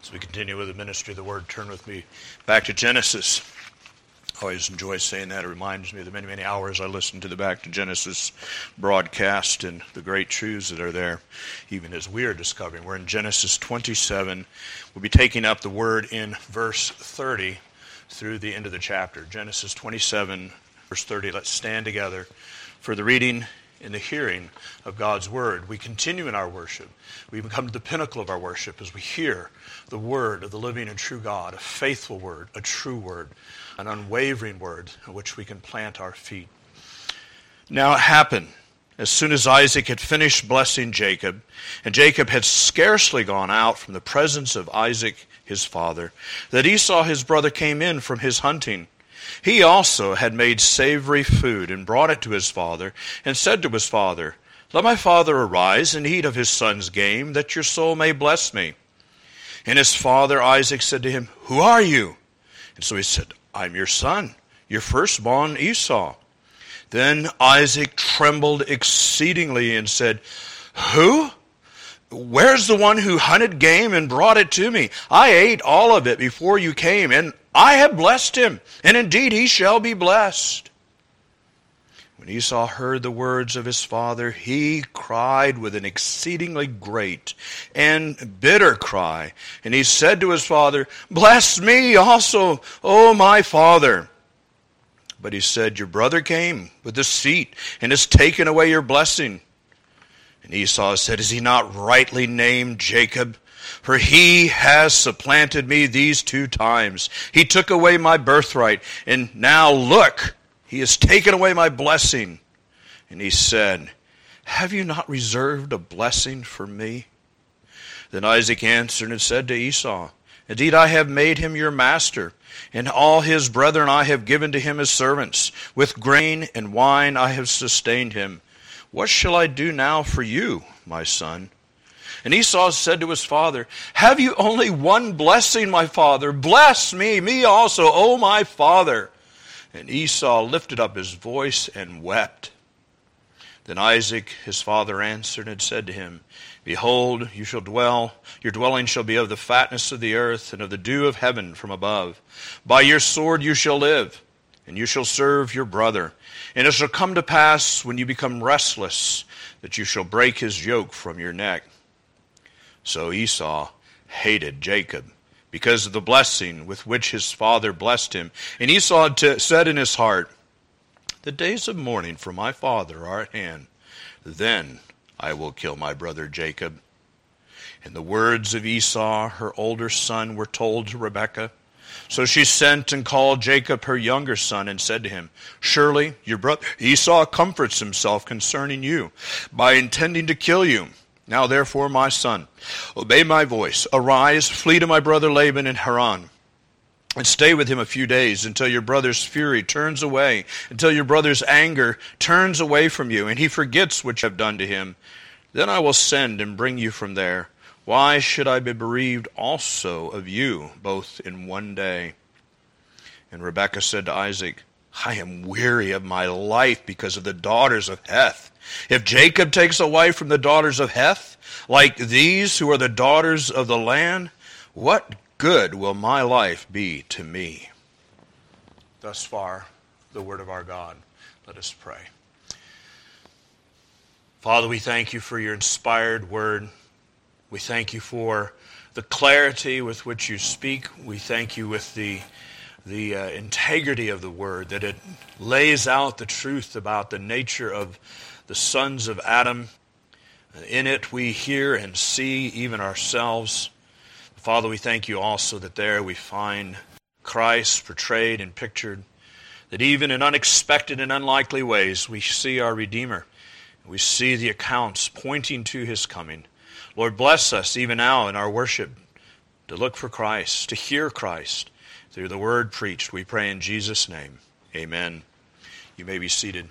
As we continue with the ministry of the Word, turn with me back to Genesis. I always enjoy saying that. It reminds me of the many, many hours I listened to the Back to Genesis broadcast and the great truths that are there, even as we are discovering. We're in Genesis 27. We'll be taking up the Word in verse 30 through the end of the chapter. Genesis 27, verse 30. Let's stand together for the reading and the hearing of God's Word. We continue in our worship. We become to the pinnacle of our worship as we hear the Word of the living and true God, a faithful Word, a true Word, an unwavering Word in which we can plant our feet. Now it happened, as soon as Isaac had finished blessing Jacob, and Jacob had scarcely gone out from the presence of Isaac his father, that Esau his brother came in from his hunting. He also had made savory food and brought it to his father, and said to his father, "Let my father arise and eat of his son's game, that your soul may bless me." And his father Isaac said to him, "Who are you?" And so he said, "I'm your son, your firstborn Esau." Then Isaac trembled exceedingly and said, "Who? Where's the one who hunted game and brought it to me? I ate all of it before you came, and I have blessed him, and indeed he shall be blessed." When Esau heard the words of his father, he cried with an exceedingly great and bitter cry. And he said to his father, "Bless me also, O my father." But he said, "Your brother came with deceit and has taken away your blessing." And Esau said, "Is he not rightly named Jacob? For he has supplanted me these 2 times. He took away my birthright, and now look, he has taken away my blessing." And he said, "Have you not reserved a blessing for me?" Then Isaac answered and said to Esau, "Indeed, I have made him your master, and all his brethren I have given to him as servants. With grain and wine I have sustained him. What shall I do now for you, my son?" And Esau said to his father, "Have you only one blessing, my father? Bless me, me also, O my father." And Esau lifted up his voice and wept. Then Isaac his father answered and said to him, "Behold, your dwelling shall be of the fatness of the earth and of the dew of heaven from above. By your sword you shall live, and you shall serve your brother. And it shall come to pass, when you become restless, that you shall break his yoke from your neck." So Esau hated Jacob because of the blessing with which his father blessed him. And Esau said in his heart, "The days of mourning for my father are at hand. Then I will kill my brother Jacob." And the words of Esau, her older son, were told to Rebekah. So she sent and called Jacob her younger son and said to him, "Surely your brother Esau comforts himself concerning you by intending to kill you. Now therefore, my son, obey my voice. Arise, flee to my brother Laban in Haran, and stay with him a few days until your brother's fury turns away, until your brother's anger turns away from you, and he forgets what you have done to him. Then I will send and bring you from there. Why should I be bereaved also of you, both in one day?" And Rebekah said to Isaac, "I am weary of my life because of the daughters of Heth. If Jacob takes a wife from the daughters of Heth, like these who are the daughters of the land, what good will my life be to me?" Thus far, the word of our God. Let us pray. Father, we thank you for your inspired word. We thank you for the clarity with which you speak. We thank you with the integrity of the word, that it lays out the truth about the nature of the sons of Adam. In it we hear and see even ourselves. Father, we thank you also that there we find Christ portrayed and pictured, that even in unexpected and unlikely ways we see our Redeemer. We see the accounts pointing to his coming. Lord, bless us even now in our worship to look for Christ, to hear Christ through the word preached. We pray in Jesus' name. Amen. You may be seated.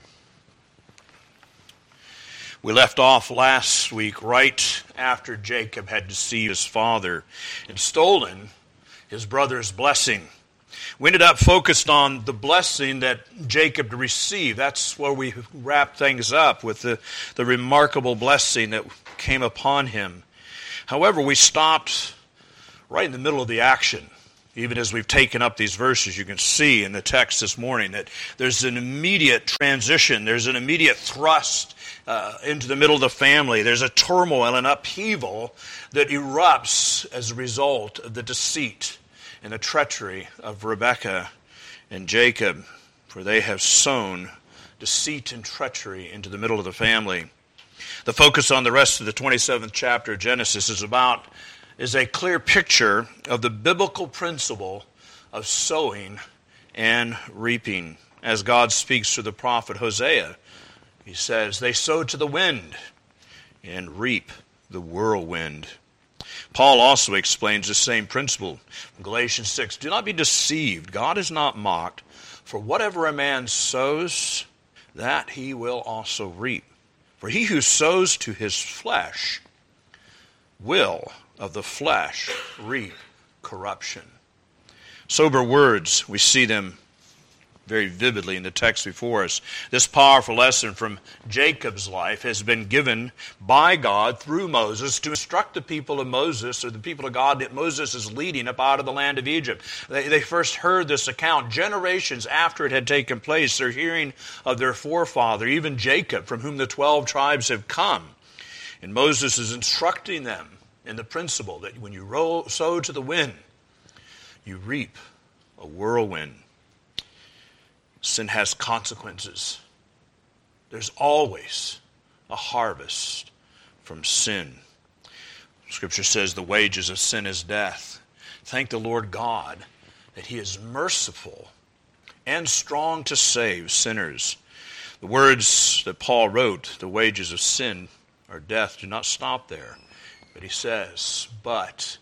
We left off last week right after Jacob had deceived his father and stolen his brother's blessing. We ended up focused on the blessing that Jacob received. That's where we wrap things up, with the remarkable blessing that came upon him. However, we stopped right in the middle of the action. Even as we've taken up these verses, you can see in the text this morning that there's an immediate transition. There's an immediate thrust into the middle of the family. There's a turmoil and upheaval that erupts as a result of the deceit and the treachery of Rebekah and Jacob, for they have sown deceit and treachery into the middle of the family. The focus on the rest of the 27th chapter of Genesis is a clear picture of the biblical principle of sowing and reaping. As God speaks through the prophet Hosea, he says, they sow to the wind and reap the whirlwind. Paul also explains the same principle in Galatians 6. Do not be deceived. God is not mocked. For whatever a man sows, that he will also reap. For he who sows to his flesh will of the flesh reap corruption. Sober words, we see them very vividly in the text before us. This powerful lesson from Jacob's life has been given by God through Moses to instruct the people of Moses, or the people of God that Moses is leading up out of the land of Egypt. They first heard this account generations after it had taken place. They're hearing of their forefather, even Jacob, from whom the 12 tribes have come. And Moses is instructing them in the principle that when you sow to the wind, you reap a whirlwind. Sin has consequences. There's always a harvest from sin. Scripture says the wages of sin is death. Thank the Lord God that He is merciful and strong to save sinners. The words that Paul wrote, the wages of sin are death, do not stop there. But he says, but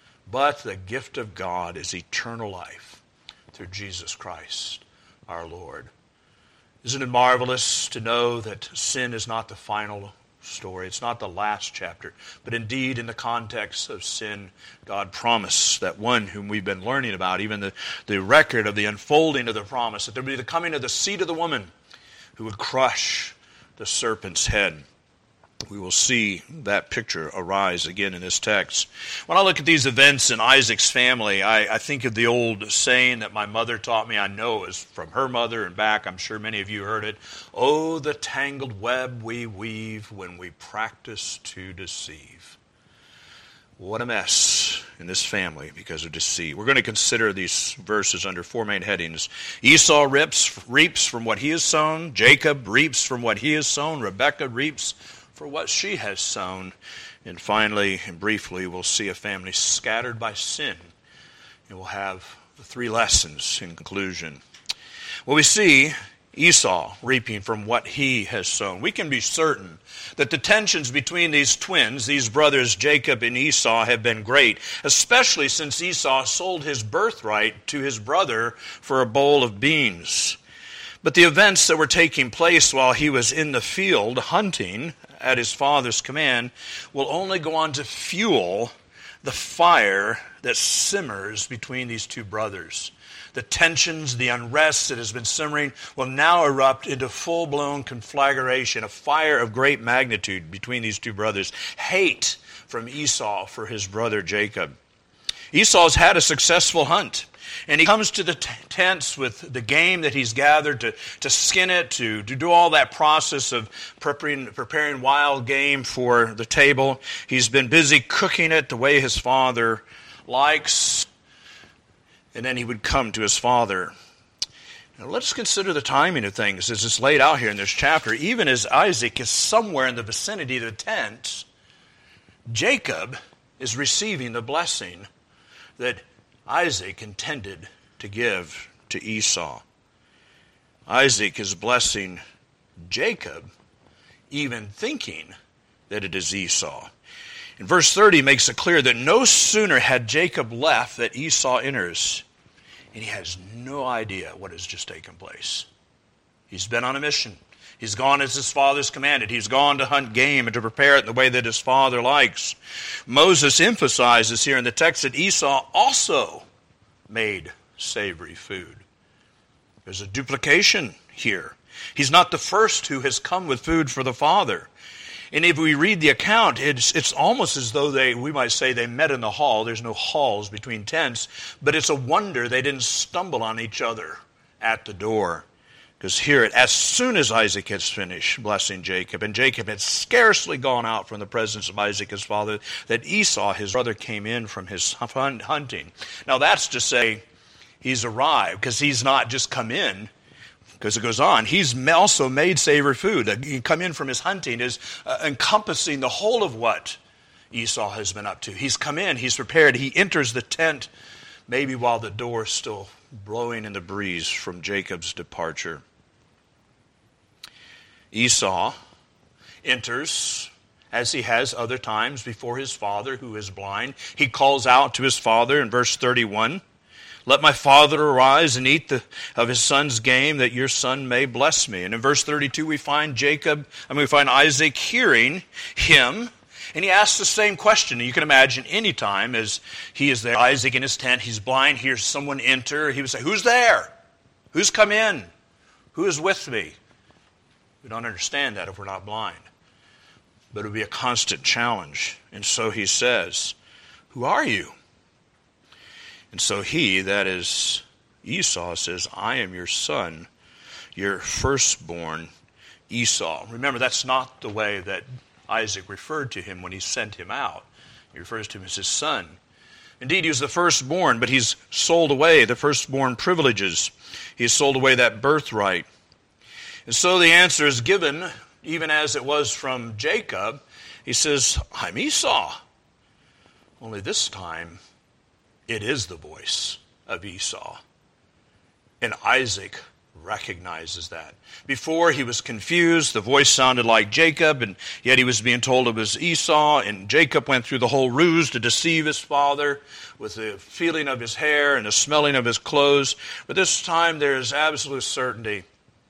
the gift of God is eternal life through Jesus Christ, our Lord. Isn't it marvelous to know that sin is not the final story? It's not the last chapter. But indeed, in the context of sin, God promised that one whom we've been learning about, even the record of the unfolding of the promise, that there would be the coming of the seed of the woman who would crush the serpent's head. We will see that picture arise again in this text. When I look at these events in Isaac's family, I think of the old saying that my mother taught me. I know it was from her mother and back. I'm sure many of you heard it. Oh, the tangled web we weave when we practice to deceive. What a mess in this family because of deceit. We're going to consider these verses under four main headings. Esau reaps from what he has sown. Jacob reaps from what he has sown. Rebekah reaps for what she has sown. And finally and briefly, we'll see a family scattered by sin. And we'll have the three lessons in conclusion. Well, we see Esau reaping from what he has sown. We can be certain that the tensions between these twins, these brothers Jacob and Esau, have been great, especially since Esau sold his birthright to his brother for a bowl of beans. But the events that were taking place while he was in the field hunting at his father's command will only go on to fuel the fire that simmers between these two brothers. The tensions, the unrest that has been simmering will now erupt into full-blown conflagration, a fire of great magnitude between these two brothers. Hate from Esau for his brother Jacob. Esau's had a successful hunt. And he comes to the tents with the game that he's gathered to skin it, to do all that process of preparing wild game for the table. He's been busy cooking it the way his father likes. And then he would come to his father. Now let's consider the timing of things as it's laid out here in this chapter. Even as Isaac is somewhere in the vicinity of the tent, Jacob is receiving the blessing that Isaac intended to give to Esau. Isaac is blessing Jacob, even thinking that it is Esau. In verse 30 makes it clear that no sooner had Jacob left that Esau enters, and he has no idea what has just taken place. He's been on a mission. He's gone as his father's commanded. He's gone to hunt game and to prepare it in the way that his father likes. Moses emphasizes here in the text that Esau also made savory food. There's a duplication here. He's not the first who has come with food for the father. And if we read the account, it's almost as though we might say they met in the hall. There's no halls between tents, but it's a wonder they didn't stumble on each other at the door. Because here, as soon as Isaac has finished blessing Jacob, and Jacob had scarcely gone out from the presence of Isaac his father, that Esau, his brother, came in from his hunting. Now that's to say he's arrived, because he's not just come in, because it goes on. He's also made savory food. He come in from his hunting is encompassing the whole of what Esau has been up to. He's come in, he's prepared, he enters the tent, maybe while the door is still blowing in the breeze from Jacob's departure. Esau enters, as he has other times, before his father who is blind. He calls out to his father in verse 31, "Let my father arise and eat of his son's game, that your son may bless me." And in verse 32 we find Isaac hearing him, and he asks the same question. And you can imagine any time as he is there, Isaac in his tent, he's blind, hears someone enter, he would say, "Who's there? Who's come in? Who is with me?" We don't understand that if we're not blind. But it would be a constant challenge. And so he says, "Who are you?" And so he, that is Esau, says, "I am your son, your firstborn Esau." Remember, that's not the way that Isaac referred to him when he sent him out. He refers to him as his son. Indeed, he was the firstborn, but he's sold away the firstborn privileges. He's sold away that birthright. And so the answer is given, even as it was from Jacob. He says, "I'm Esau." Only this time, it is the voice of Esau. And Isaac recognizes that. Before, he was confused. The voice sounded like Jacob, and yet he was being told it was Esau. And Jacob went through the whole ruse to deceive his father with the feeling of his hair and the smelling of his clothes. But this time, there is absolute certainty.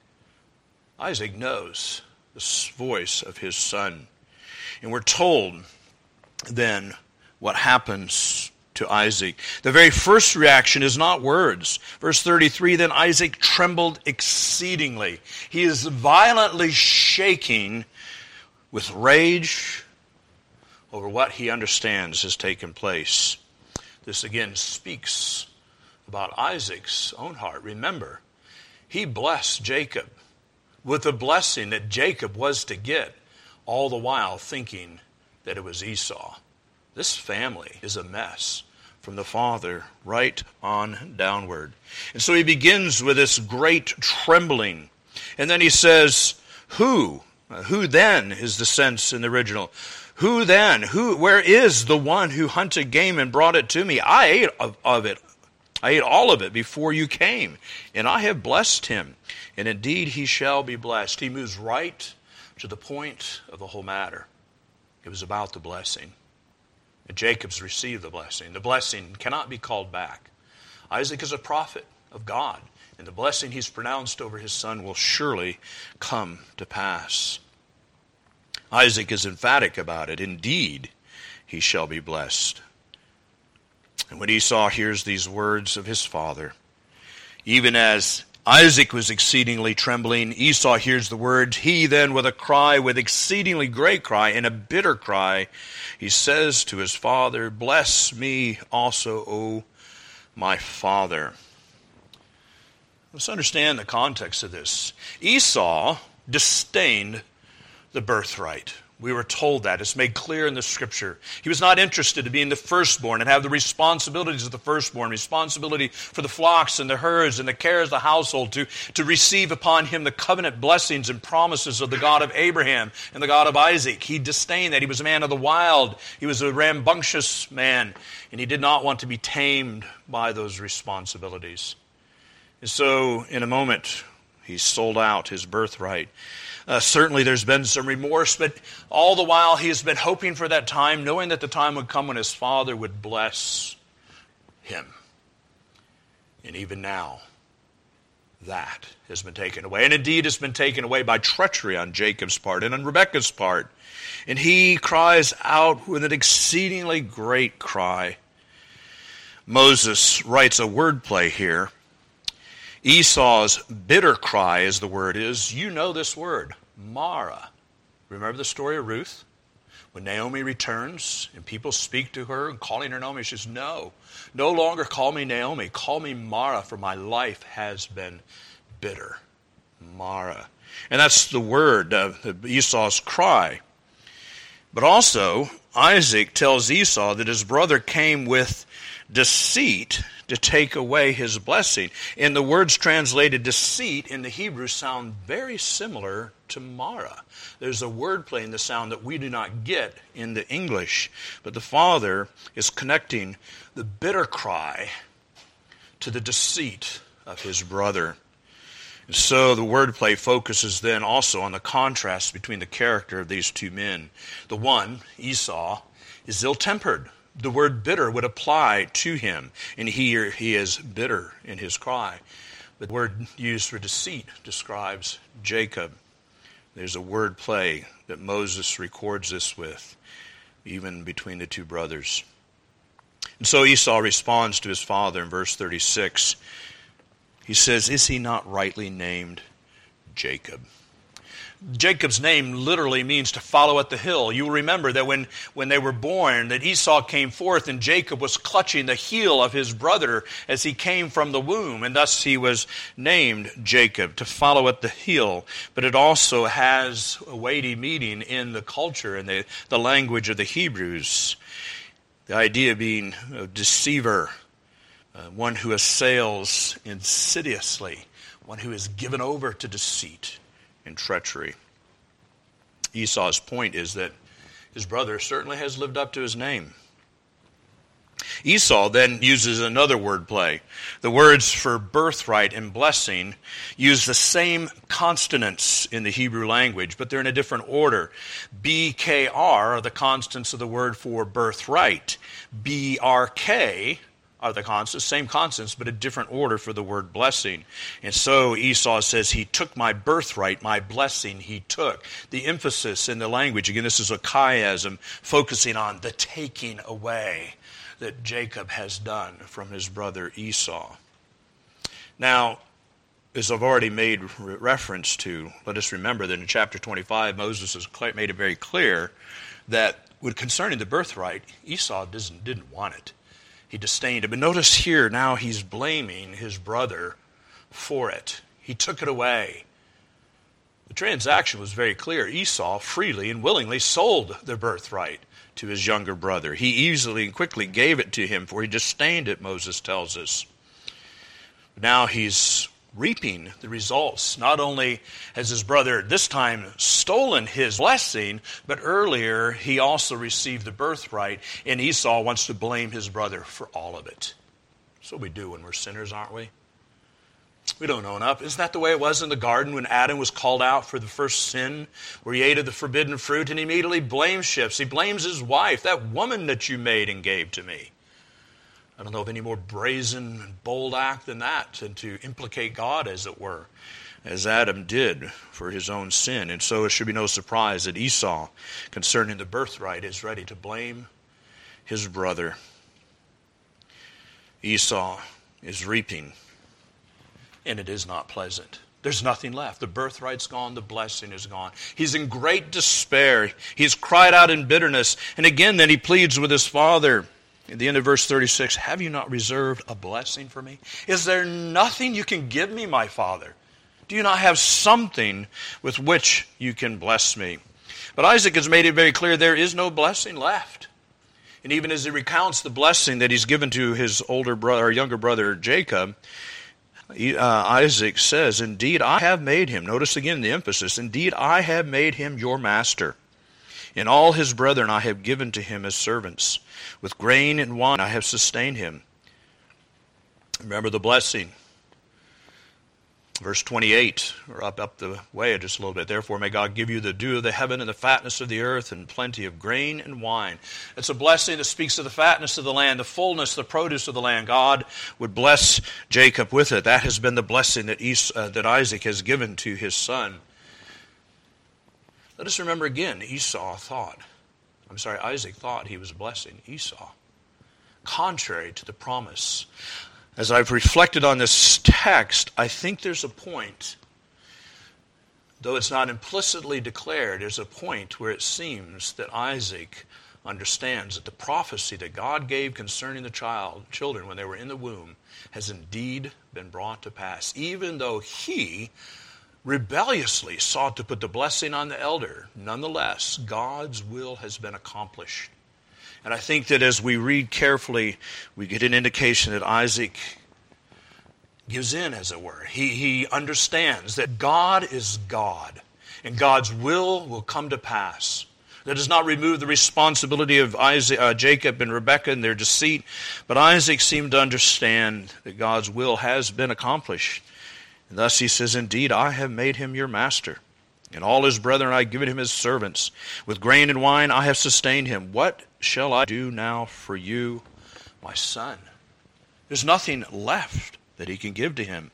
Isaac knows the voice of his son. And we're told then what happens to Isaac. The very first reaction is not words. Verse 33, "Then Isaac trembled exceedingly." He is violently shaking with rage over what he understands has taken place. This again speaks about Isaac's own heart. Remember, he blessed Jacob with the blessing that Jacob was to get, all the while thinking that it was Esau. This family is a mess from the father right on downward. And so he begins with this great trembling. And then he says, "Who? Who then?" is the sense in the original. Who then? Where is the one who hunted game and brought it to me? I ate of it. I ate all of it before you came, and I have blessed him. And indeed he shall be blessed. He moves right to the point of the whole matter. It was about the blessing. And Jacob's received the blessing. The blessing cannot be called back. Isaac is a prophet of God, and the blessing he's pronounced over his son will surely come to pass. Isaac is emphatic about it. Indeed, he shall be blessed. And when Esau hears these words of his father, even as Isaac was exceedingly trembling, Esau hears the words. He then, with a cry, with exceedingly great cry, and a bitter cry, he says to his father, "Bless me also, O my father." Let's understand the context of this. Esau disdained the birthright. We were told that. It's made clear in the Scripture. He was not interested to be in the firstborn and have the responsibilities of the firstborn, responsibility for the flocks and the herds and the cares of the household, to receive upon him the covenant blessings and promises of the God of Abraham and the God of Isaac. He disdained that. He was a man of the wild. He was a rambunctious man, and he did not want to be tamed by those responsibilities. And so, in a moment, he sold out his birthright. Certainly there's been some remorse, but all the while he has been hoping for that time, knowing that the time would come when his father would bless him. And even now, that has been taken away. And indeed it's been taken away by treachery on Jacob's part and on Rebekah's part. And he cries out with an exceedingly great cry. Moses writes a wordplay here. Esau's bitter cry, as the word is, you know this word, Mara. Remember the story of Ruth? When Naomi returns and people speak to her and calling her Naomi, she says, no longer call me Naomi. Call me Mara, for my life has been bitter. Mara. And that's the word of Esau's cry. But also, Isaac tells Esau that his brother came with deceit to take away his blessing. And the words translated deceit in the Hebrew sound very similar to Mara. There's a wordplay in the sound that we do not get in the English. But the father is connecting the bitter cry to the deceit of his brother. And so the wordplay focuses then also on the contrast between the character of these two men. The one, Esau, is ill-tempered. The word bitter would apply to him, and here he is bitter in his cry. The word used for deceit describes Jacob. There's a word play that Moses records this with, even between the two brothers. And so Esau responds to his father in verse 36. He says, is he not rightly named Jacob? Jacob's name literally means to follow at the hill. You will remember that when they were born, that Esau came forth and Jacob was clutching the heel of his brother as he came from the womb, and thus he was named Jacob, to follow at the heel. But it also has a weighty meaning in the culture and the language of the Hebrews. The idea being a deceiver, one who assails insidiously, one who is given over to deceit and treachery. Esau's point is that his brother certainly has lived up to his name. Esau then uses another wordplay. The words for birthright and blessing use the same consonants in the Hebrew language, but they're in a different order. BKR are the constants of the word for birthright. BRK are the consonants, same consonants, but a different order for the word blessing. And so Esau says, he took my birthright, my blessing he took. The emphasis in the language, again, this is a chiasm, focusing on the taking away that Jacob has done from his brother Esau. Now, as I've already made reference to, let us remember that in chapter 25, Moses has made it very clear that concerning the birthright, Esau didn't want it. He disdained it. But notice here, now he's blaming his brother for it. He took it away. The transaction was very clear. Esau freely and willingly sold the birthright to his younger brother. He easily and quickly gave it to him, for he disdained it, Moses tells us. Now he's reaping the results. Not only has his brother this time stolen his blessing, but earlier he also received the birthright, and Esau wants to blame his brother for all of it. That's what we do when we're sinners, aren't we? We don't own up. Isn't that the way it was in the garden when Adam was called out for the first sin, where he ate of the forbidden fruit, and he immediately shifts. He blames his wife, that woman that you made and gave to me. I don't know of any more brazen and bold act than that, than to implicate God, as it were, as Adam did for his own sin. And so it should be no surprise that Esau, concerning the birthright, is ready to blame his brother. Esau is reaping, and it is not pleasant. There's nothing left. The birthright's gone. The blessing is gone. He's in great despair. He's cried out in bitterness. And again, then he pleads with his father. At the end of verse 36, have you not reserved a blessing for me? Is there nothing you can give me, my father? Do you not have something with which you can bless me? But Isaac has made it very clear there is no blessing left. And even as he recounts the blessing that he's given to his older brother, or younger brother Jacob, Isaac says, indeed I have made him, notice again the emphasis, indeed I have made him your master. And all his brethren I have given to him as servants. With grain and wine I have sustained him. Remember the blessing. Verse 28, or up the way just a little bit. Therefore may God give you the dew of the heaven and the fatness of the earth and plenty of grain and wine. It's a blessing that speaks of the fatness of the land, the fullness, the produce of the land. God would bless Jacob with it. That has been the blessing that Isaac has given to his son. Let us remember again, Isaac thought he was blessing Esau, contrary to the promise. As I've reflected on this text, I think there's a point though it's not implicitly declared, there's a point where it seems that Isaac understands that the prophecy that God gave concerning the children when they were in the womb has indeed been brought to pass, even though he rebelliously sought to put the blessing on the elder. Nonetheless, God's will has been accomplished. And I think that as we read carefully, we get an indication that Isaac gives in, as it were. He understands that God is God, and God's will come to pass. That does not remove the responsibility of Jacob and Rebekah and their deceit, but Isaac seemed to understand that God's will has been accomplished. And thus he says, indeed, I have made him your master, and all his brethren I have given him as servants. With grain and wine I have sustained him. What shall I do now for you, my son? There's nothing left that he can give to him.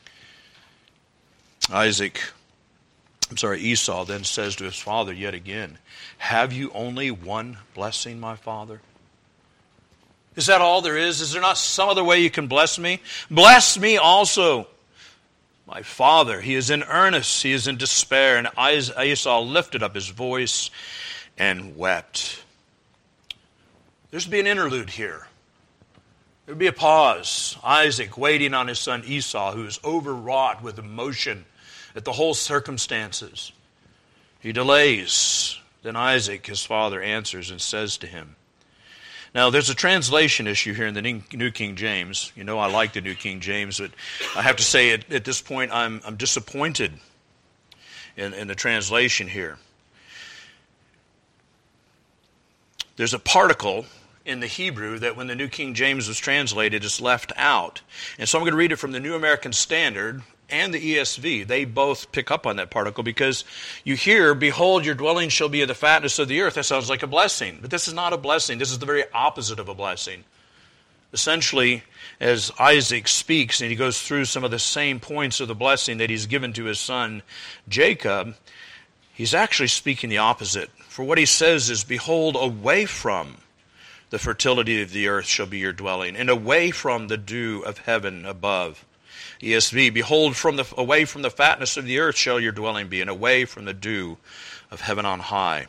Esau then says to his father yet again, have you only one blessing, my father? Is that all there is? Is there not some other way you can bless me? Bless me also. My father, he is in earnest, he is in despair. And Esau lifted up his voice and wept. There's to be an interlude here. There would be a pause. Isaac waiting on his son Esau, who is overwrought with emotion at the whole circumstances. He delays. Then Isaac, his father, answers and says to him. Now, there's a translation issue here in the New King James. You know I like the New King James, but I have to say at this point I'm disappointed in the translation here. There's a particle in the Hebrew that when the New King James was translated is left out. And so I'm going to read it from the New American Standard and the ESV. They both pick up on that particle because you hear, behold, your dwelling shall be in the fatness of the earth. That sounds like a blessing. But this is not a blessing. This is the very opposite of a blessing. Essentially, as Isaac speaks and he goes through some of the same points of the blessing that he's given to his son Jacob, he's actually speaking the opposite. For what he says is, behold, away from the fertility of the earth shall be your dwelling, and away from the dew of heaven above. ESV, behold, away from the fatness of the earth shall your dwelling be, and away from the dew of heaven on high.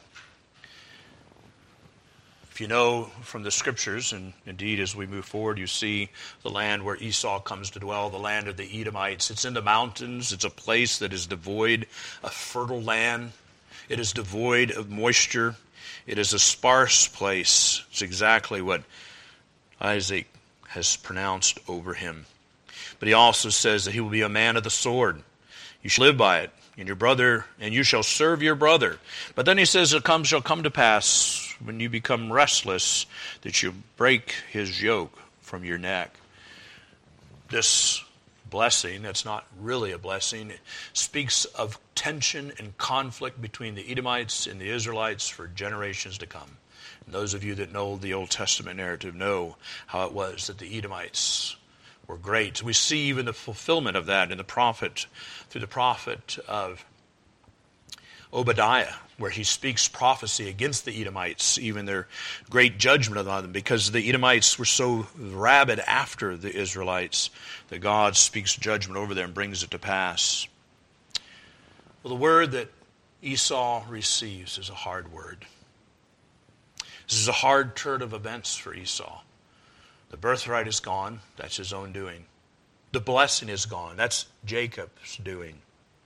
If you know from the Scriptures, and indeed as we move forward, you see the land where Esau comes to dwell, the land of the Edomites. It's in the mountains. It's a place that is devoid of fertile land. It is devoid of moisture. It is a sparse place. It's exactly what Isaac has pronounced over him. But he also says that he will be a man of the sword. You shall live by it, and you shall serve your brother. But then he says it shall come to pass when you become restless that you break his yoke from your neck. This blessing, that's not really a blessing, it speaks of tension and conflict between the Edomites and the Israelites for generations to come. And those of you that know the Old Testament narrative know how it was that the Edomites were great. We see even the fulfillment of that in the prophet, through the prophet of Obadiah, where he speaks prophecy against the Edomites, even their great judgment on them, because the Edomites were so rabid after the Israelites that God speaks judgment over them and brings it to pass. Well, the word that Esau receives is a hard word. This is a hard turn of events for Esau. The birthright is gone. That's his own doing. The blessing is gone. That's Jacob's doing.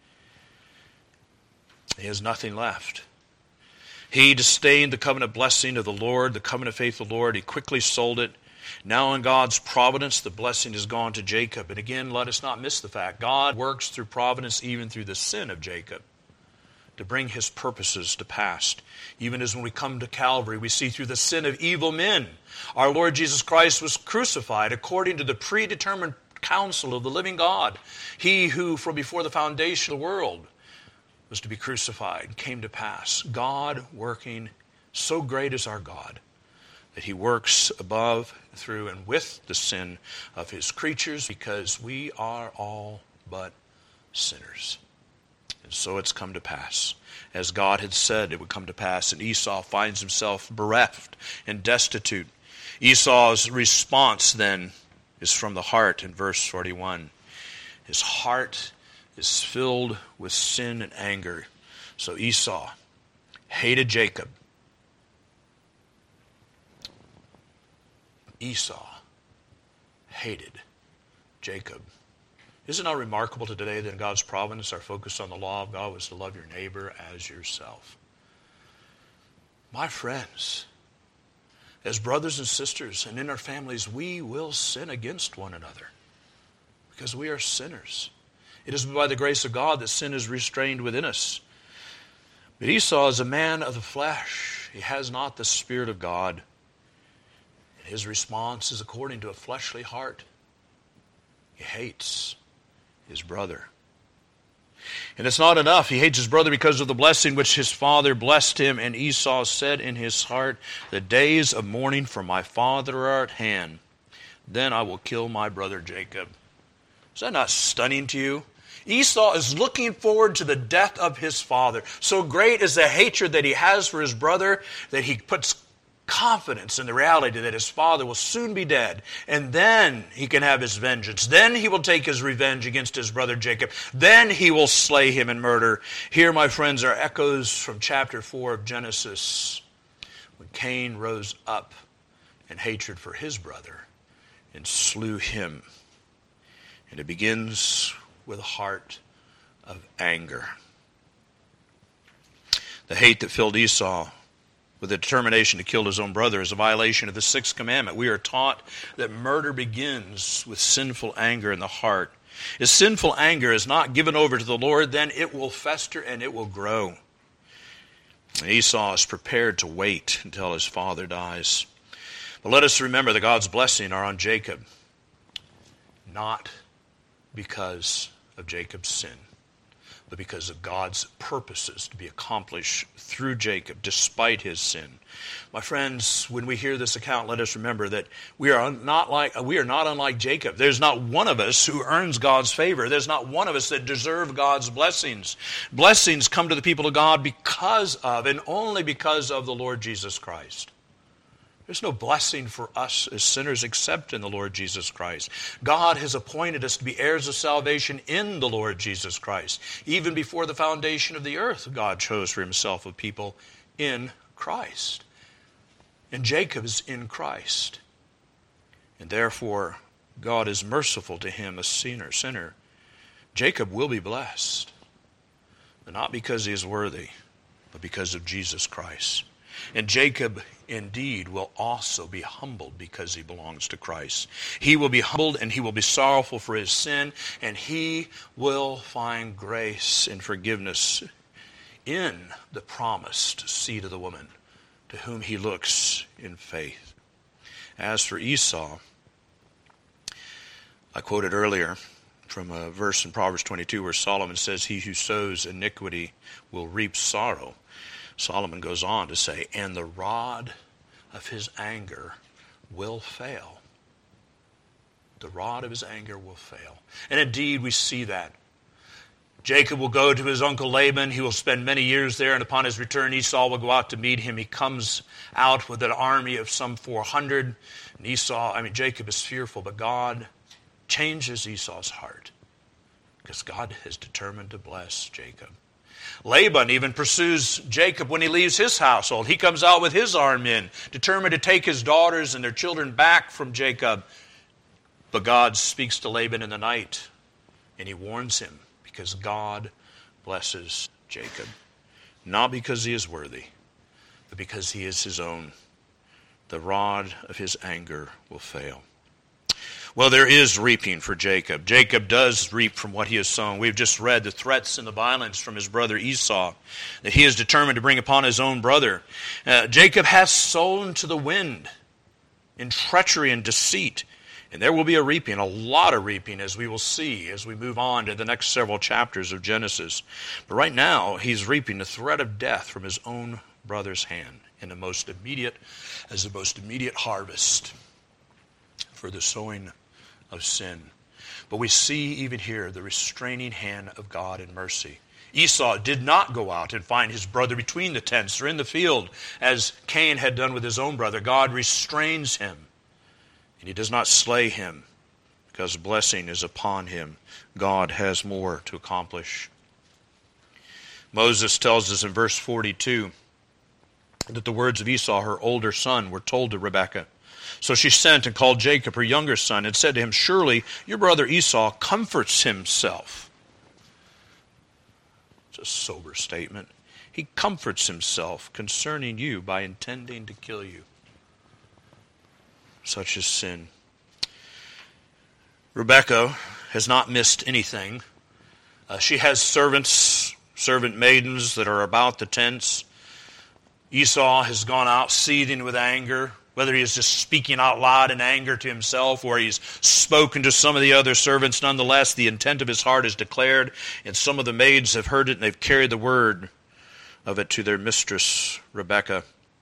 He has nothing left. He disdained the covenant blessing of the Lord, the covenant faith of the Lord. He quickly sold it. Now in God's providence, the blessing is gone to Jacob. And again, let us not miss the fact, God works through providence even through the sin of Jacob to bring his purposes to pass. Even as when we come to Calvary, we see through the sin of evil men, our Lord Jesus Christ was crucified according to the predetermined counsel of the living God. He who from before the foundation of the world was to be crucified came to pass. God working, so great is our God, that he works above, through, and with the sin of his creatures, because we are all but sinners. And so it's come to pass. As God had said, it would come to pass. And Esau finds himself bereft and destitute. Esau's response then is from the heart in verse 41. His heart is filled with sin and anger. So Esau hated Jacob. Esau hated Jacob. Isn't it remarkable today that in God's providence our focus on the law of God was to love your neighbor as yourself? My friends, as brothers and sisters and in our families, we will sin against one another because we are sinners. It is by the grace of God that sin is restrained within us. But Esau is a man of the flesh. He has not the Spirit of God. And his response is according to a fleshly heart. He hates his brother. And it's not enough. He hates his brother because of the blessing which his father blessed him. And Esau said in his heart, the days of mourning for my father are at hand. Then I will kill my brother Jacob. Is that not stunning to you? Esau is looking forward to the death of his father. So great is the hatred that he has for his brother that he puts confidence in the reality that his father will soon be dead. And then he can have his vengeance. Then he will take his revenge against his brother Jacob. Then he will slay him and murder. Here, my friends, are echoes from chapter 4 of Genesis, when Cain rose up in hatred for his brother and slew him. And it begins with a heart of anger. The hate that filled Esau with the determination to kill his own brother is a violation of the sixth commandment. We are taught that murder begins with sinful anger in the heart. If sinful anger is not given over to the Lord, then it will fester and it will grow. And Esau is prepared to wait until his father dies. But let us remember that God's blessing are on Jacob, not because of Jacob's sin, but because of God's purposes to be accomplished through Jacob despite his sin. My friends, when we hear this account, let us remember that we are not unlike Jacob. There's not one of us who earns God's favor. There's not one of us that deserve God's blessings. Blessings come to the people of God because of and only because of the Lord Jesus Christ. There's no blessing for us as sinners except in the Lord Jesus Christ. God has appointed us to be heirs of salvation in the Lord Jesus Christ. Even before the foundation of the earth, God chose for himself a people in Christ. And Jacob is in Christ. And therefore, God is merciful to him, a sinner. Jacob will be blessed, but not because he is worthy, but because of Jesus Christ. And Jacob indeed will also be humbled because he belongs to Christ. He will be humbled and he will be sorrowful for his sin, and he will find grace and forgiveness in the promised seed of the woman to whom he looks in faith. As for Esau, I quoted earlier from a verse in Proverbs 22 where Solomon says, he who sows iniquity will reap sorrow. Solomon goes on to say, and the rod of his anger will fail. The rod of his anger will fail. And indeed, we see that. Jacob will go to his uncle Laban. He will spend many years there, and upon his return, Esau will go out to meet him. He comes out with an army of some 400. And Jacob is fearful, but God changes Esau's heart because God has determined to bless Jacob. Laban even pursues Jacob when he leaves his household. He comes out with his armed men, determined to take his daughters and their children back from Jacob. But God speaks to Laban in the night, and he warns him because God blesses Jacob. Not because he is worthy, but because he is his own. The rod of his anger will fail. Well, there is reaping for Jacob. Jacob does reap from what he has sown. We've just read the threats and the violence from his brother Esau that he is determined to bring upon his own brother. Jacob has sown to the wind in treachery and deceit. And there will be a reaping, a lot of reaping, as we will see as we move on to the next several chapters of Genesis. But right now, he's reaping the threat of death from his own brother's hand as the most immediate harvest for the sowing of sin. But we see even here the restraining hand of God in mercy. Esau did not go out and find his brother between the tents or in the field as Cain had done with his own brother. God restrains him, and he does not slay him because blessing is upon him. God has more to accomplish. Moses tells us in verse 42 that the words of Esau, her older son, were told to Rebekah. So she sent and called Jacob, her younger son, and said to him, "Surely your brother Esau comforts himself." It's a sober statement. He comforts himself concerning you by intending to kill you. Such is sin. Rebekah has not missed anything. She has servant maidens that are about the tents. Esau has gone out seething with anger, whether he is just speaking out loud in anger to himself or he's spoken to some of the other servants. Nonetheless, the intent of his heart is declared, and some of the maids have heard it and they've carried the word of it to their mistress, Rebekah.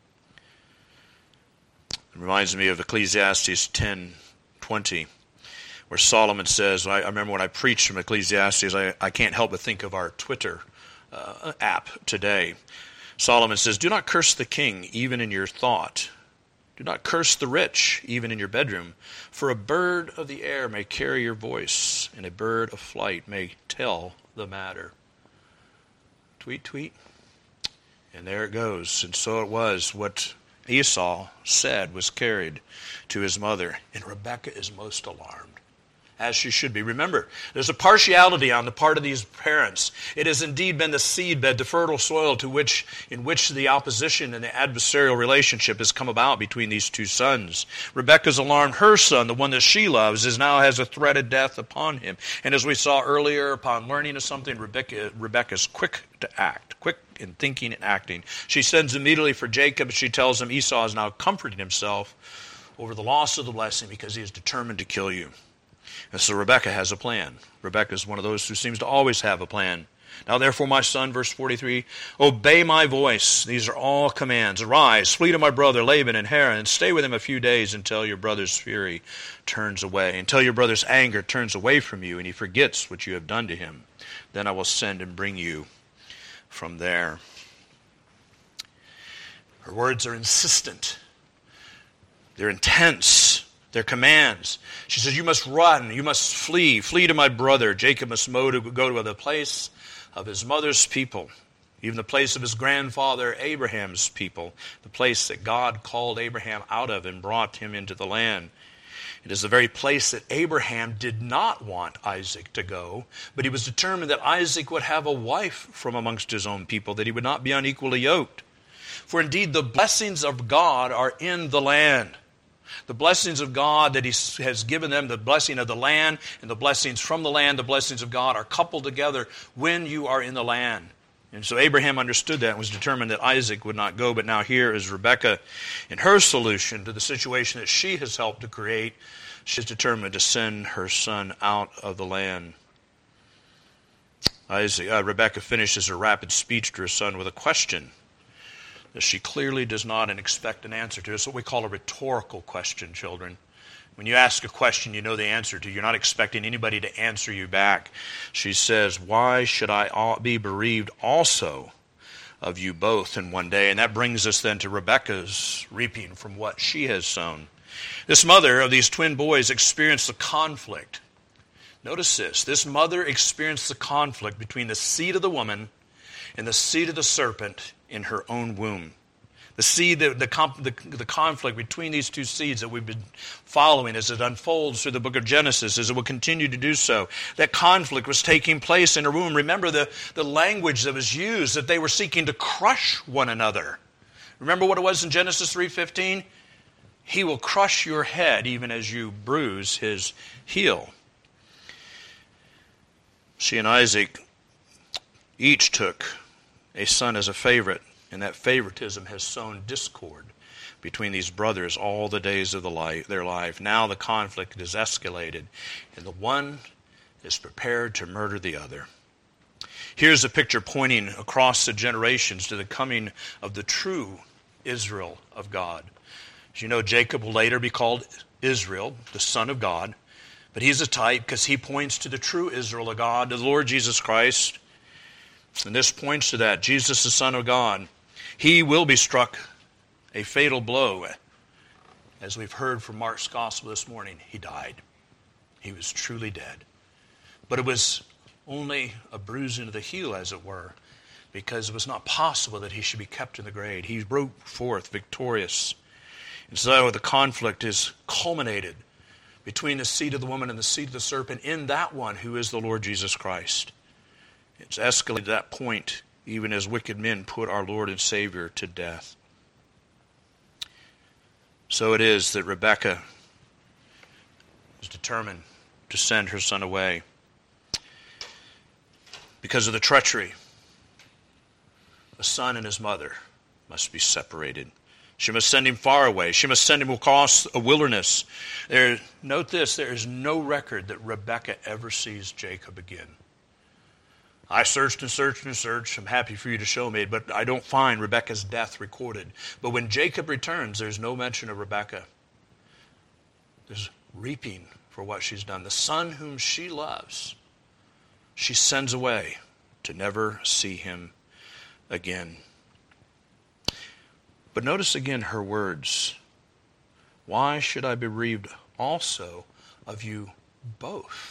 It reminds me of Ecclesiastes 10:20, where Solomon says, I remember when I preached from Ecclesiastes, I can't help but think of our Twitter app today. Solomon says, "Do not curse the king even in your thought. Do not curse the rich even in your bedroom. For a bird of the air may carry your voice, and a bird of flight may tell the matter." Tweet, tweet. And there it goes. And so it was. What Esau said was carried to his mother. And Rebekah is most alarmed, as she should be. Remember, there's a partiality on the part of these parents. It has indeed been the seedbed, the fertile soil in which the opposition and the adversarial relationship has come about between these two sons. Rebekah's alarmed. Her son, the one that she loves, now has a threat of death upon him. And as we saw earlier, upon learning of something, Rebekah's quick to act, quick in thinking and acting. She sends immediately for Jacob. She tells him Esau is now comforting himself over the loss of the blessing because he is determined to kill you. And so Rebekah has a plan. Rebekah is one of those who seems to always have a plan. "Now therefore, my son," verse 43, "obey my voice." These are all commands. "Arise, flee to my brother Laban in Haran, and stay with him a few days until your brother's fury turns away, until your brother's anger turns away from you, and he forgets what you have done to him. Then I will send and bring you from there." Her words are insistent. They're intense. They're commands. She says, "You must run. You must flee. Flee to my brother." Jacob must go to the place of his mother's people, even the place of his grandfather Abraham's people, the place that God called Abraham out of and brought him into the land. It is the very place that Abraham did not want Isaac to go, but he was determined that Isaac would have a wife from amongst his own people, that he would not be unequally yoked. For indeed the blessings of God are in the land. The blessings of God that he has given them, the blessing of the land and the blessings from the land, the blessings of God are coupled together when you are in the land. And so Abraham understood that and was determined that Isaac would not go. But now here is Rebekah in her solution to the situation that she has helped to create. She's determined to send her son out of the land. Rebekah finishes her rapid speech to her son with a question that she clearly does not expect an answer to. It's what we call a rhetorical question, children. When you ask a question you know the answer to, you're not expecting anybody to answer you back. She says, "Why should I be bereaved also of you both in one day?" And that brings us then to Rebekah's reaping from what she has sown. This mother of these twin boys experienced the conflict. Notice this. This mother experienced the conflict between the seed of the woman and the seed of the serpent in her own womb. The seed, the conflict between these two seeds that we've been following as it unfolds through the book of Genesis, as it will continue to do so. That conflict was taking place in her womb. Remember the language that was used, that they were seeking to crush one another. Remember what it was in Genesis 3:15? "He will crush your head even as you bruise his heel." She and Isaac each took a son as a favorite, and that favoritism has sown discord between these brothers all the days of their life. Now the conflict is escalated, and the one is prepared to murder the other. Here's a picture pointing across the generations to the coming of the true Israel of God. As you know, Jacob will later be called Israel, the son of God, but he's a type because he points to the true Israel of God, the Lord Jesus Christ. And this points to that. Jesus, the Son of God, he will be struck a fatal blow. As we've heard from Mark's gospel this morning, he died. He was truly dead. But it was only a bruising of the heel, as it were, because it was not possible that he should be kept in the grave. He broke forth victorious. And so the conflict is culminated between the seed of the woman and the seed of the serpent in that one who is the Lord Jesus Christ. It's escalated to that point even as wicked men put our Lord and Savior to death. So it is that Rebekah is determined to send her son away because of the treachery. A son and his mother must be separated. She must send him far away. She must send him across a wilderness. Note this, there is no record that Rebekah ever sees Jacob again. I searched and searched and searched. I'm happy for you to show me, but I don't find Rebekah's death recorded. But when Jacob returns, there's no mention of Rebekah. There's reaping for what she's done. The son whom she loves, she sends away to never see him again. But notice again her words. Why should I be bereaved also of you both?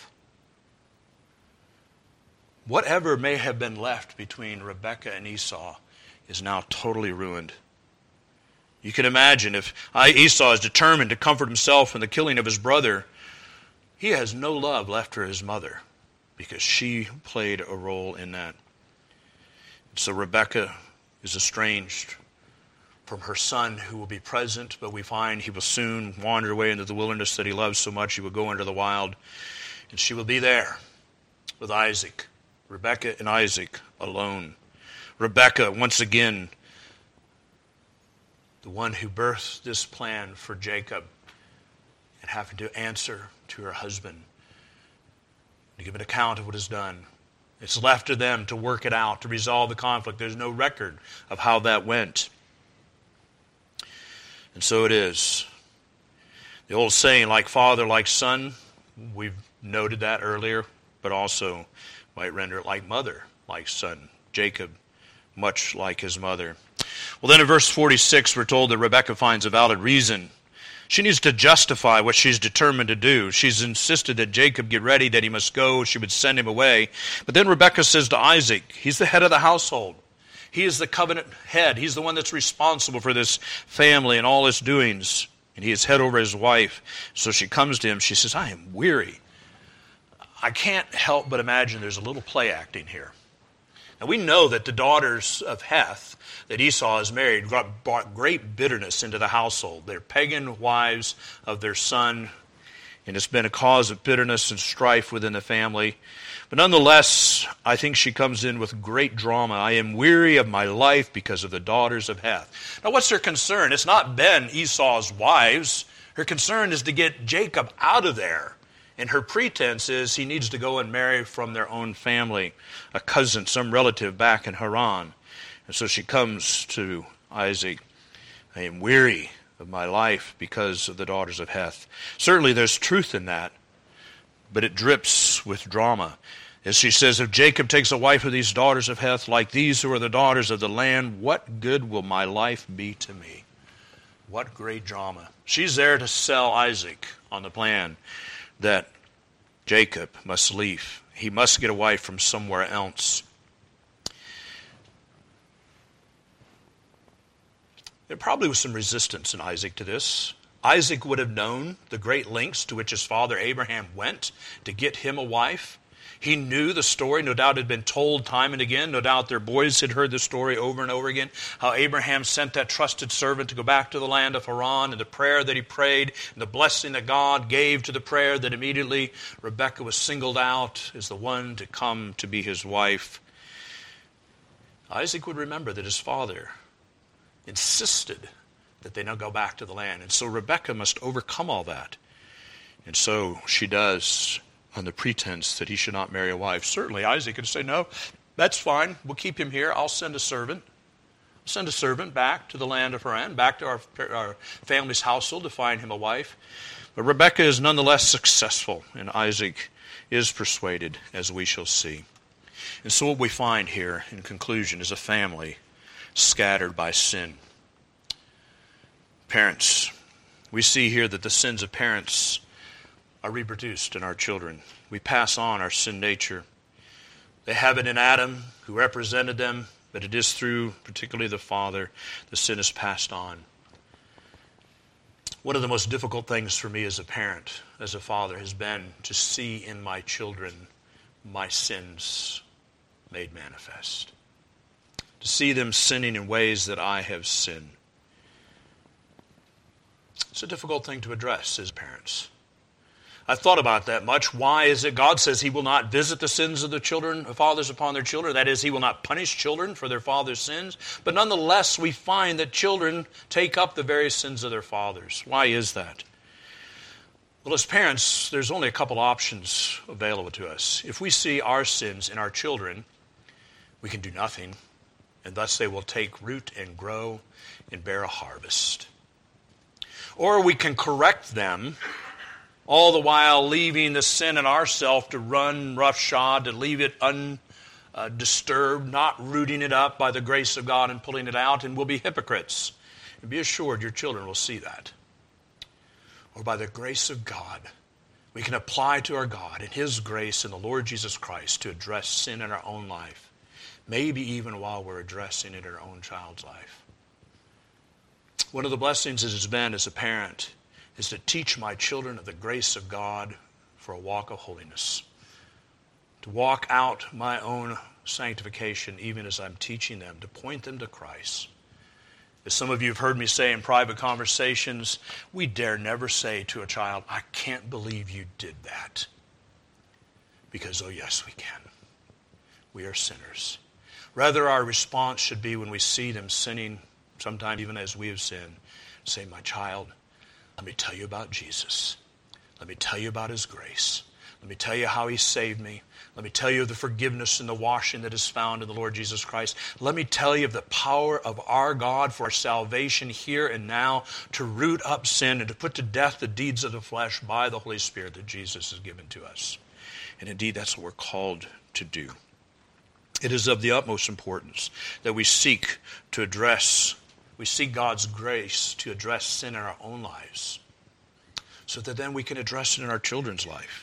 Whatever may have been left between Rebekah and Esau is now totally ruined. You can imagine if Esau is determined to comfort himself in the killing of his brother, he has no love left for his mother because she played a role in that. So Rebekah is estranged from her son who will be present, but we find he will soon wander away into the wilderness that he loves so much. He will go into the wild, and she will be there with Isaac. Rebekah and Isaac alone. Rebekah, once again, the one who birthed this plan for Jacob and having to answer to her husband to give an account of what is done. It's left to them to work it out, to resolve the conflict. There's no record of how that went. And so it is. The old saying, like father, like son, we've noted that earlier, but also might render it like mother, like son. Jacob, much like his mother. Well, then in verse 46, we're told that Rebekah finds a valid reason. She needs to justify what she's determined to do. She's insisted that Jacob get ready, that he must go. She would send him away. But then Rebekah says to Isaac, he's the head of the household. He is the covenant head. He's the one that's responsible for this family and all its doings. And he is head over his wife. So she comes to him. She says, I am weary. I can't help but imagine there's a little play acting here. Now we know that the daughters of Heth that Esau has married brought great bitterness into the household. They're pagan wives of their son, and it's been a cause of bitterness and strife within the family. But nonetheless, I think she comes in with great drama. I am weary of my life because of the daughters of Heth. Now what's her concern? It's not been Esau's wives. Her concern is to get Jacob out of there. And her pretense is he needs to go and marry from their own family, a cousin, some relative back in Haran. And so she comes to Isaac, I am weary of my life because of the daughters of Heth. Certainly there's truth in that, but it drips with drama. As she says, if Jacob takes a wife of these daughters of Heth, like these who are the daughters of the land, what good will my life be to me? What great drama. She's there to sell Isaac on the plan that Jacob must leave. He must get a wife from somewhere else. There probably was some resistance in Isaac to this. Isaac would have known the great lengths to which his father Abraham went to get him a wife. He knew the story, no doubt it had been told time and again. No doubt their boys had heard the story over and over again, how Abraham sent that trusted servant to go back to the land of Haran, and the prayer that he prayed, and the blessing that God gave to the prayer, that immediately Rebekah was singled out as the one to come to be his wife. Isaac would remember that his father insisted that they now go back to the land. And so Rebekah must overcome all that. And so she does, on the pretense that he should not marry a wife. Certainly Isaac could say, no, that's fine. We'll keep him here. I'll send a servant. I'll send a servant back to the land of Haran, back to our family's household to find him a wife. But Rebekah is nonetheless successful, and Isaac is persuaded, as we shall see. And so what we find here, in conclusion, is a family scattered by sin. Parents. We see here that the sins of parents are reproduced in our children. We pass on our sin nature. They have it in Adam, who represented them, but it is through particularly the Father the sin is passed on. One of the most difficult things for me as a parent, as a father, has been to see in my children my sins made manifest. To see them sinning in ways that I have sinned. It's a difficult thing to address as parents. I've thought about that much. Why is it God says He will not visit the sins of the children, of fathers upon their children? That is, He will not punish children for their father's sins. But nonetheless, we find that children take up the various sins of their fathers. Why is that? Well, as parents, there's only a couple options available to us. If we see our sins in our children, we can do nothing, and thus they will take root and grow and bear a harvest. Or we can correct them, all the while leaving the sin in ourself to run roughshod, to leave it undisturbed, not rooting it up by the grace of God and pulling it out, and we'll be hypocrites. And be assured your children will see that. Or by the grace of God, we can apply to our God and His grace in the Lord Jesus Christ to address sin in our own life, maybe even while we're addressing it in our own child's life. One of the blessings it has been as a parent is to teach my children of the grace of God for a walk of holiness. To walk out my own sanctification even as I'm teaching them, to point them to Christ. As some of you have heard me say in private conversations, we dare never say to a child, I can't believe you did that. Because, oh yes, we can. We are sinners. Rather, our response should be when we see them sinning, sometimes even as we have sinned, say, my child, let me tell you about Jesus. Let me tell you about His grace. Let me tell you how He saved me. Let me tell you of the forgiveness and the washing that is found in the Lord Jesus Christ. Let me tell you of the power of our God for our salvation here and now, to root up sin and to put to death the deeds of the flesh by the Holy Spirit that Jesus has given to us. And indeed, that's what we're called to do. It is of the utmost importance that we seek God's grace to address sin in our own lives, so that then we can address it in our children's life.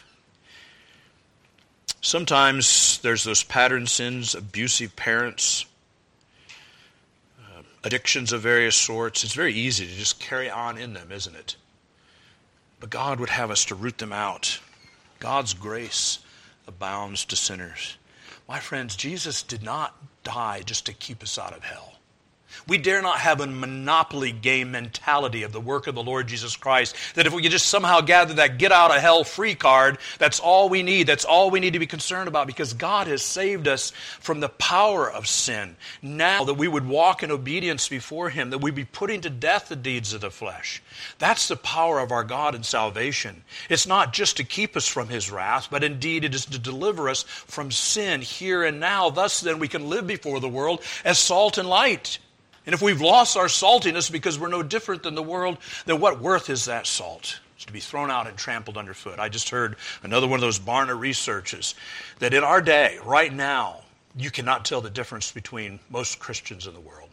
Sometimes there's those pattern sins, abusive parents, addictions of various sorts. It's very easy to just carry on in them, isn't it? But God would have us to root them out. God's grace abounds to sinners. My friends, Jesus did not die just to keep us out of hell. We dare not have a monopoly game mentality of the work of the Lord Jesus Christ, that if we could just somehow gather that get out of hell free card, that's all we need. That's all we need to be concerned about, because God has saved us from the power of sin. Now that we would walk in obedience before Him, that we'd be putting to death the deeds of the flesh. That's the power of our God in salvation. It's not just to keep us from His wrath, but indeed it is to deliver us from sin here and now. Thus then we can live before the world as salt and light. And if we've lost our saltiness because we're no different than the world, then what worth is that salt? It's to be thrown out and trampled underfoot. I just heard another one of those Barna researches that in our day, right now, you cannot tell the difference between most Christians in the world.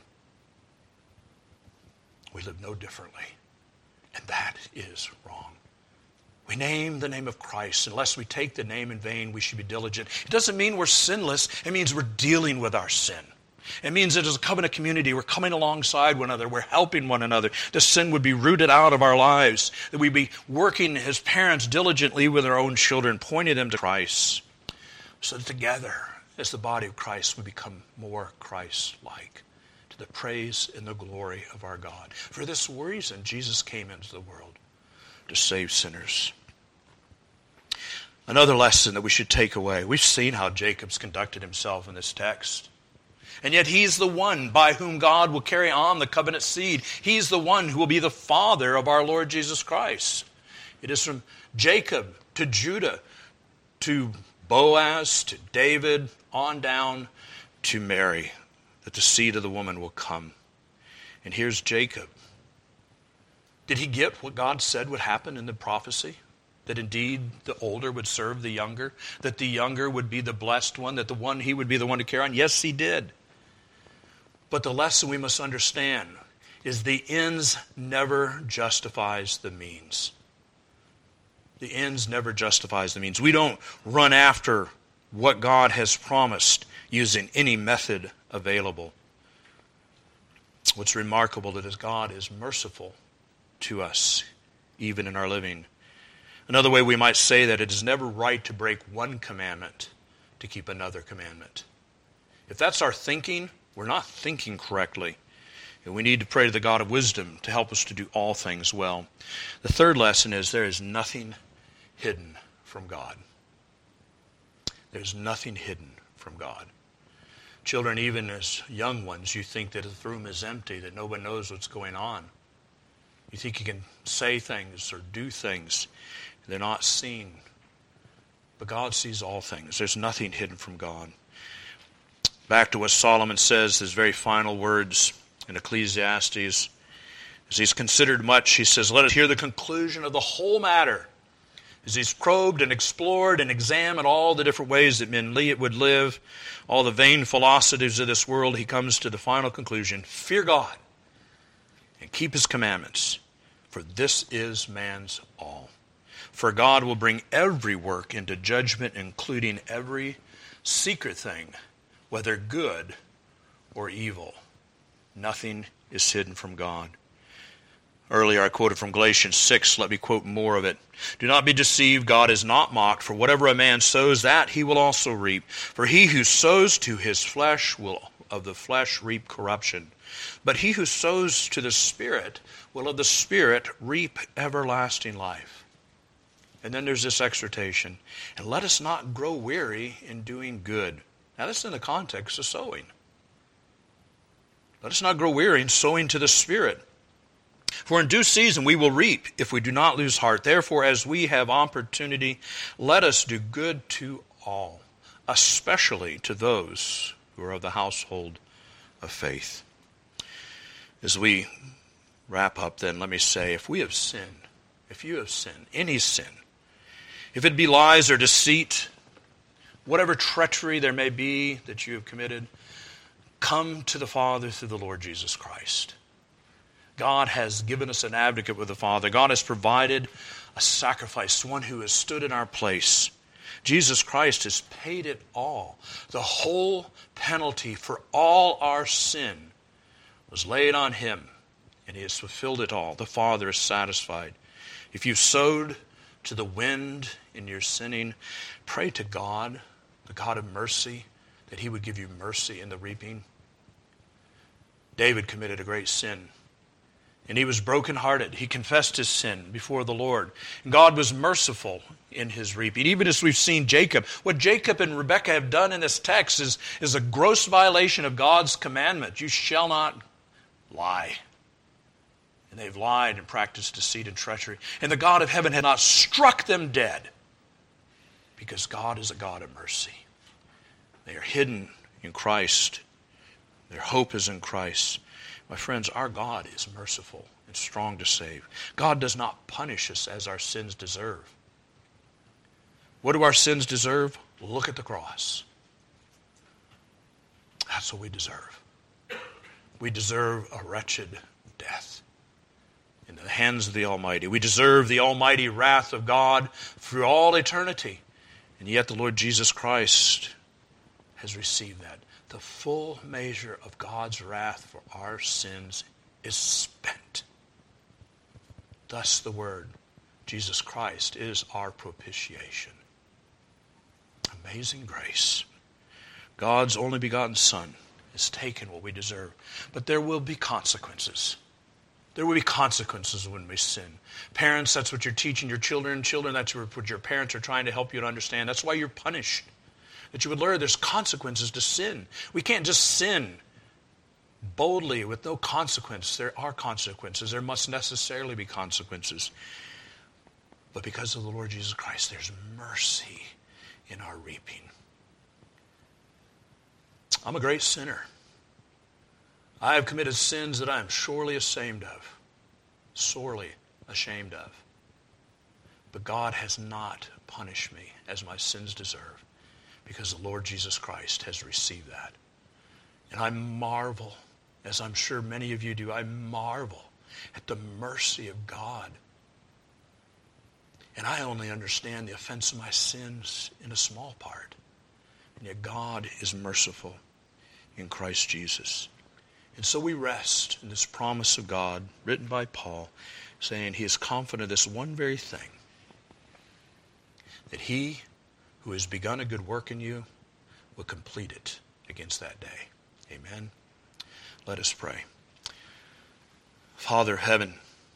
We live no differently. And that is wrong. We name the name of Christ. Unless we take the name in vain, we should be diligent. It doesn't mean we're sinless. It means we're dealing with our sin. It means that as a covenant community, we're coming alongside one another. We're helping one another. The sin would be rooted out of our lives. That we'd be working as parents diligently with our own children, pointing them to Christ. So that together, as the body of Christ, we become more Christ-like, to the praise and the glory of our God. For this reason, Jesus came into the world, to save sinners. Another lesson that we should take away. We've seen how Jacob's conducted himself in this text. And yet he's the one by whom God will carry on the covenant seed. He's the one who will be the father of our Lord Jesus Christ. It is from Jacob to Judah to Boaz to David on down to Mary that the seed of the woman will come. And here's Jacob. Did he get what God said would happen in the prophecy? That indeed the older would serve the younger? That the younger would be the blessed one? That he would be the one to carry on? Yes, he did. But the lesson we must understand is the ends never justifies the means. The ends never justifies the means. We don't run after what God has promised using any method available. What's remarkable is God is merciful to us, even in our living. Another way we might say that it is never right to break one commandment to keep another commandment. If that's our thinking, we're not thinking correctly. And we need to pray to the God of wisdom to help us to do all things well. The third lesson is there is nothing hidden from God. There's nothing hidden from God. Children, even as young ones, you think that the room is empty, that no one knows what's going on. You think you can say things or do things. They're not seen. But God sees all things. There's nothing hidden from God. Back to what Solomon says, his very final words in Ecclesiastes. As he's considered much, he says, let us hear the conclusion of the whole matter. As he's probed and explored and examined all the different ways that men would live, all the vain philosophies of this world, he comes to the final conclusion: fear God and keep his commandments, for this is man's all. For God will bring every work into judgment, including every secret thing, whether good or evil. Nothing is hidden from God. Earlier I quoted from Galatians 6. Let me quote more of it. Do not be deceived. God is not mocked. For whatever a man sows, that he will also reap. For he who sows to his flesh will of the flesh reap corruption. But he who sows to the Spirit will of the Spirit reap everlasting life. And then there's this exhortation. And let us not grow weary in doing good. Now this is in the context of sowing. Let us not grow weary in sowing to the Spirit. For in due season we will reap if we do not lose heart. Therefore, as we have opportunity, let us do good to all, especially to those who are of the household of faith. As we wrap up then, let me say, if we have sinned, if you have sinned, any sin, if it be lies or deceit, whatever treachery there may be that you have committed, come to the Father through the Lord Jesus Christ. God has given us an advocate with the Father. God has provided a sacrifice, one who has stood in our place. Jesus Christ has paid it all. The whole penalty for all our sin was laid on him, and he has fulfilled it all. The Father is satisfied. If you sowed to the wind in your sinning, pray to God, the God of mercy, that he would give you mercy in the reaping. David committed a great sin, and he was brokenhearted. He confessed his sin before the Lord. And God was merciful in his reaping. Even as we've seen Jacob, what Jacob and Rebekah have done in this text is a gross violation of God's commandment. You shall not lie. And they've lied and practiced deceit and treachery. And the God of heaven had not struck them dead, because God is a God of mercy. They are hidden in Christ. Their hope is in Christ. My friends, our God is merciful and strong to save. God does not punish us as our sins deserve. What do our sins deserve? Look at the cross. That's what we deserve. We deserve a wretched death in the hands of the Almighty. We deserve the almighty wrath of God for all eternity. And yet the Lord Jesus Christ has received that. The full measure of God's wrath for our sins is spent. Thus the word, Jesus Christ is our propitiation. Amazing grace. God's only begotten Son has taken what we deserve. But there will be consequences. There will be consequences when we sin. Parents, that's what you're teaching your children. Children, that's what your parents are trying to help you to understand. That's why you're punished. That you would learn there's consequences to sin. We can't just sin boldly with no consequence. There are consequences. There must necessarily be consequences. But because of the Lord Jesus Christ, there's mercy in our reaping. I'm a great sinner. I have committed sins that I am sorely ashamed of. Sorely ashamed of. But God has not punished me as my sins deserve, because the Lord Jesus Christ has received that. And I marvel, as I'm sure many of you do, I marvel at the mercy of God. And I only understand the offense of my sins in a small part. And yet God is merciful in Christ Jesus. And so we rest in this promise of God written by Paul, saying he is confident of this one very thing, that he who has begun a good work in you will complete it against that day. Amen. Let us pray. Father of heaven,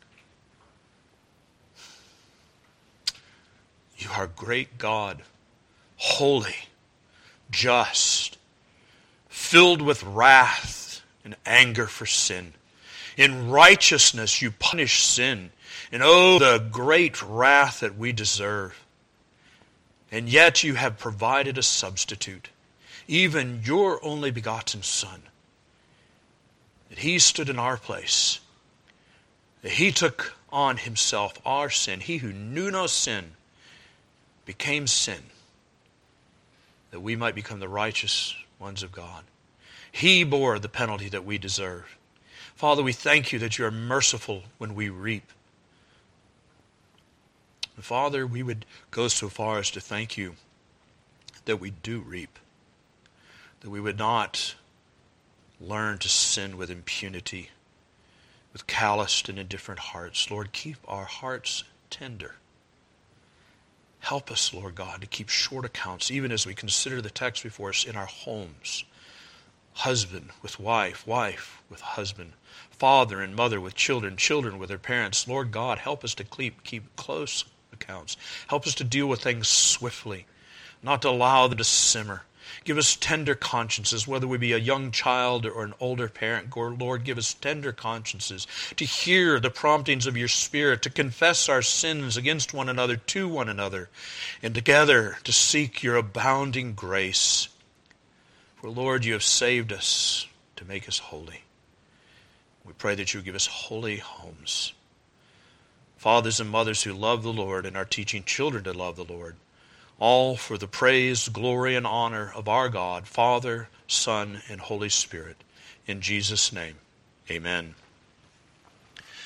you are great God, holy, just, filled with wrath and anger for sin. In righteousness you punish sin. And oh, the great wrath that we deserve. And yet you have provided a substitute, even your only begotten Son, that he stood in our place, that he took on himself our sin. He who knew no sin became sin, that we might become the righteous ones of God. He bore the penalty that we deserve. Father, we thank you that you are merciful when we reap. And Father, we would go so far as to thank you that we do reap, that we would not learn to sin with impunity, with calloused and indifferent hearts. Lord, keep our hearts tender. Help us, Lord God, to keep short accounts, even as we consider the text before us in our homes. Husband with wife, wife with husband, father and mother with children, children with their parents. Lord God, help us to keep close accounts. Help us to deal with things swiftly, not to allow them to simmer. Give us tender consciences, whether we be a young child or an older parent. Lord, give us tender consciences to hear the promptings of your Spirit, to confess our sins against one another, to one another, and together to seek your abounding grace. For, Lord, you have saved us to make us holy. We pray that you give us holy homes. Fathers and mothers who love the Lord and are teaching children to love the Lord. All for the praise, glory, and honor of our God, Father, Son, and Holy Spirit. In Jesus' name, amen.